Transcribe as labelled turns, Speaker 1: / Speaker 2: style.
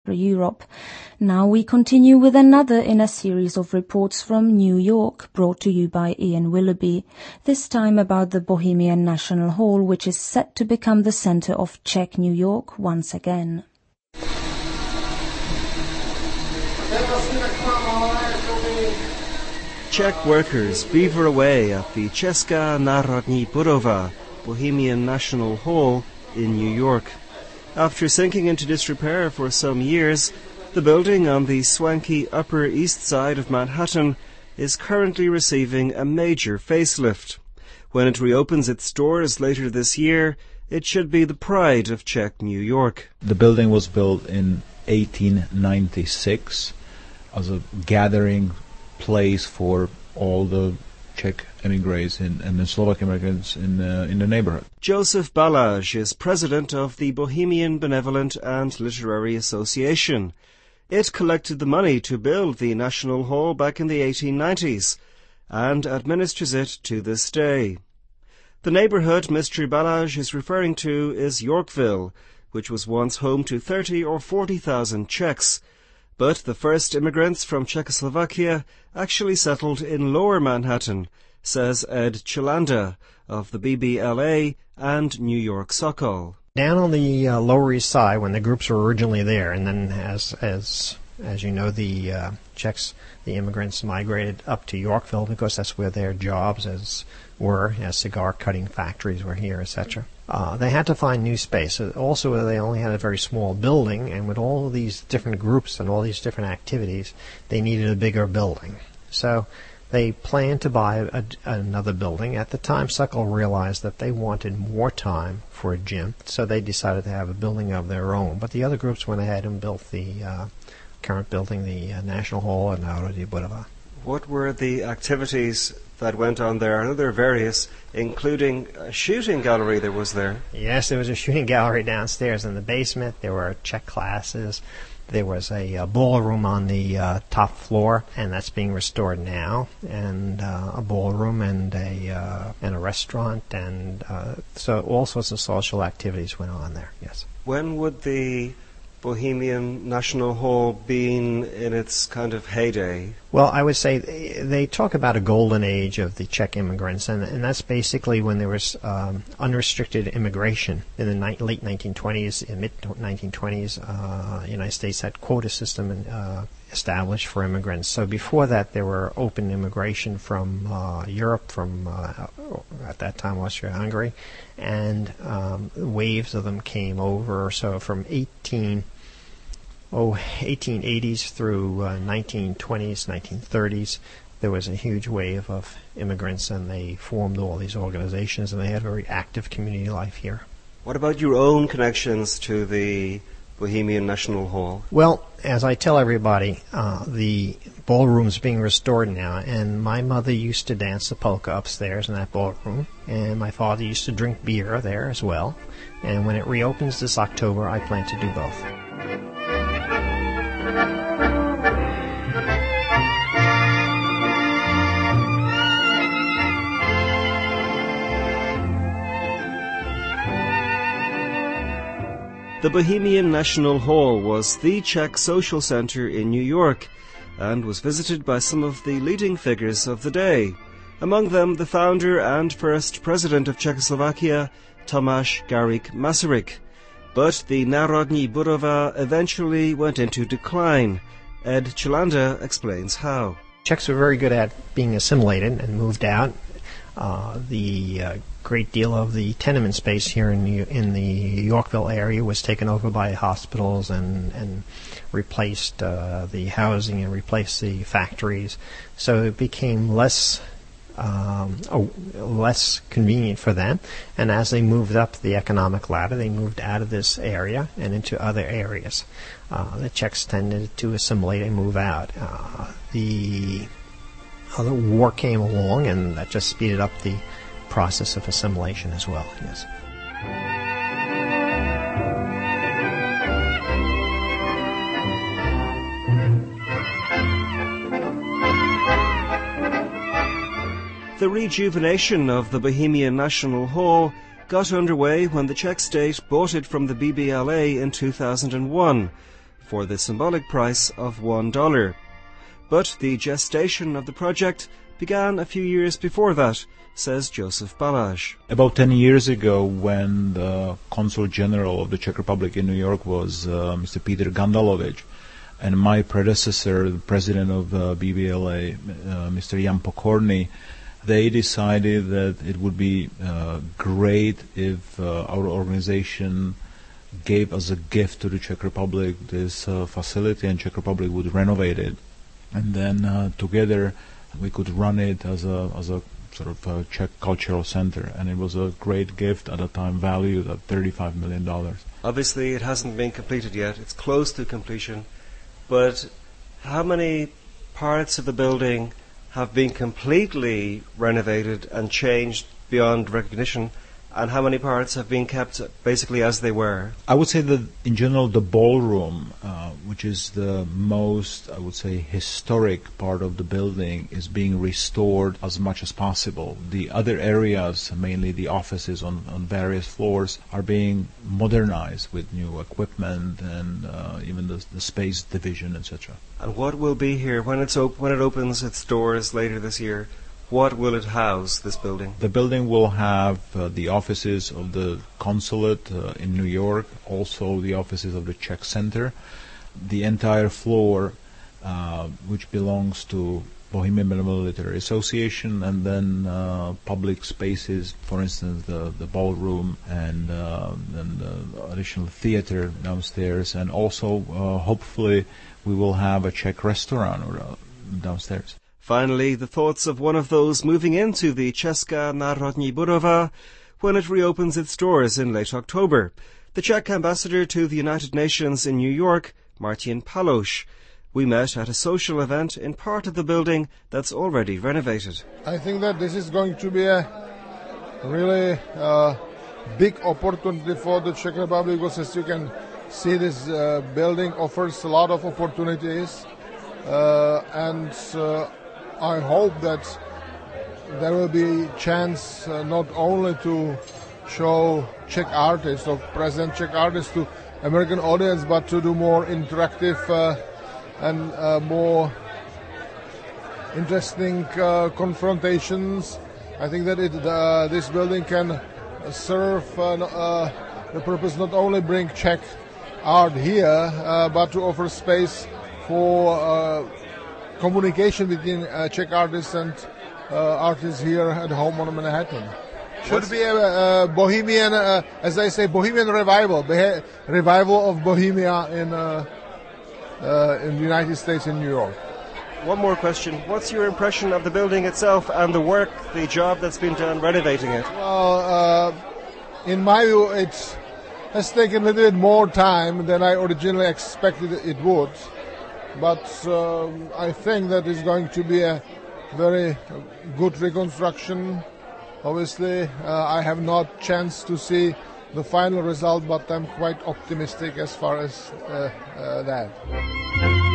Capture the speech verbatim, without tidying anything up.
Speaker 1: Central Europe. Now we continue with another in a series of reports from New York, brought to you by Ian Willoughby, this time about the Bohemian National Hall, which is set to become the center of Czech New York once again.
Speaker 2: Czech workers beaver away at the Česká národní budova, Bohemian National Hall, in New York. After sinking into disrepair for some years, the building on the swanky Upper East Side of Manhattan is currently receiving a major facelift. When it reopens its doors later this year, it should be the pride of Czech New York.
Speaker 3: The building was built in eighteen ninety-six as a gathering place for all the Czech emigres and, and the Slovak immigrants in, uh, in the neighborhood.
Speaker 2: Josef Balázs is president of the Bohemian Benevolent and Literary Association. It collected the money to build the National Hall back in the eighteen nineties and administers it to this day. The neighborhood Mister Balázs is referring to is Yorkville, which was once home to thirty or forty thousand Czechs. But the first immigrants from Czechoslovakia actually settled in Lower Manhattan, says Ed Chilanda of the B B L A and New York Sokol.
Speaker 4: Down on the uh, Lower East Side, when the groups were originally there, and then as as as you know, the uh, Czechs, the immigrants migrated up to Yorkville because that's where their jobs as were, as cigar cutting factories were here, et cetera. Uh, they had to find new space. Also, they only had a very small building, and with all of these different groups and all these different activities, they needed a bigger building. So they planned to buy a, another building. At the time, Sokol realized that they wanted more time for a gym, so they decided to have a building of their own. But the other groups went ahead and built the uh, current building, the uh, National Hall and Národní budova.
Speaker 2: What were the activities that went on there? I know there are various, including a shooting gallery that was there.
Speaker 4: Yes, there was a shooting gallery downstairs in the basement. There were Czech classes. There was a, a ballroom on the uh, top floor, and that's being restored now. And uh, a ballroom and a uh, and a restaurant, and uh, so all sorts of social activities went on there. Yes.
Speaker 2: When would the Bohemian National Hall been in its kind of heyday?
Speaker 4: Well, I would say they, they talk about a golden age of the Czech immigrants, and, and that's basically when there was um, unrestricted immigration in the ni- late nineteen twenties, in mid nineteen twenties. Uh, the United States had quota system uh, established for immigrants. So before that, there were open immigration from uh, Europe, from uh, at that time Austria-Hungary, and um, waves of them came over. So from eighteen Oh, eighteen eighties through uh, nineteen twenties, nineteen thirties, there was a huge wave of immigrants, and they formed all these organizations, and they had very active community life here.
Speaker 2: What about your own connections to the Bohemian National Hall?
Speaker 4: Well, as I tell everybody, uh, the ballroom's being restored now, and my mother used to dance the polka upstairs in that ballroom, and my father used to drink beer there as well. And when it reopens this October, I plan to do both.
Speaker 2: The Bohemian National Hall was the Czech social center in New York and was visited by some of the leading figures of the day, among them the founder and first president of Czechoslovakia, Tomáš Garrigue Masaryk. But the Národní budova eventually went into decline. Ed Chilanda explains how.
Speaker 4: Czechs were very good at being assimilated and moved out. Uh, the uh, great deal of the tenement space here in the, in the Yorkville area was taken over by hospitals and, and replaced uh, the housing and replaced the factories. So it became less um, oh, less convenient for them. And as they moved up the economic ladder, they moved out of this area and into other areas. Uh, the Czechs tended to assimilate and move out. Uh, the Uh, the war came along, and that just speeded up the process of assimilation as well. Yes.
Speaker 2: The rejuvenation of the Bohemian National Hall got underway when the Czech state bought it from the B B L A in two thousand one. for the symbolic price of one dollar. But the gestation of the project began a few years before that, says Josef Balázs.
Speaker 3: About ten years ago, when the Consul General of the Czech Republic in New York was uh, Mister Peter Gandalovich, and my predecessor, the president of uh, B B L A, uh, Mister Jan Pokorny, they decided that it would be uh, great if uh, our organization gave as a gift to the Czech Republic this uh, facility, and Czech Republic would renovate it. And then uh, together we could run it as a as a sort of a Czech cultural center. And it was a great gift at the time, valued at thirty-five million dollars.
Speaker 2: Obviously it hasn't been completed yet. It's close to completion. But how many parts of the building have been completely renovated and changed beyond recognition, and how many parts have been kept basically as they were?
Speaker 3: I would say that in general the ballroom, uh, which is the most, I would say, historic part of the building, is being restored as much as possible. The other areas, mainly the offices on, on various floors, are being modernized with new equipment and uh, even the, the space division, et cetera.
Speaker 2: And what will be here when it's op- when it opens its doors later this year? What will it house, this building?
Speaker 3: The building will have uh, the offices of the consulate uh, in New York, also the offices of the Czech Center, the entire floor, uh, which belongs to Bohemian Benevolent Literary Association, and then uh, public spaces, for instance, the, the ballroom and, uh, and the additional theater downstairs, and also, uh, hopefully, we will have a Czech restaurant or, uh, downstairs.
Speaker 2: Finally, the thoughts of one of those moving into the Česká národní budova when it reopens its doors in late October. The Czech ambassador to the United Nations in New York, Martin Paloš. We met at a social event in part of the building that's already renovated.
Speaker 5: I think that this is going to be a really uh, big opportunity for the Czech Republic, because as you can see, this uh, building offers a lot of opportunities, uh, and uh, I hope that there will be chance uh, not only to show Czech artists or present Czech artists to American audience, but to do more interactive uh, and uh, more interesting uh, confrontations. I think that it, uh, this building can serve uh, uh, the purpose not only bring Czech art here, uh, but to offer space for uh, communication between uh, Czech artists and uh, artists here at home on Manhattan. Should be a, a Bohemian, uh, as I say, Bohemian revival, beha- revival of Bohemia in uh, uh, in the United States, in New York.
Speaker 2: One more question. What's your impression of the building itself and the work, the job that's been done renovating it?
Speaker 5: Well, uh, in my view, it has taken a little bit more time than I originally expected it would. But um, I think that it's going to be a very good reconstruction. Obviously, uh, I have not chance to see the final result, but I'm quite optimistic as far as uh, uh, that.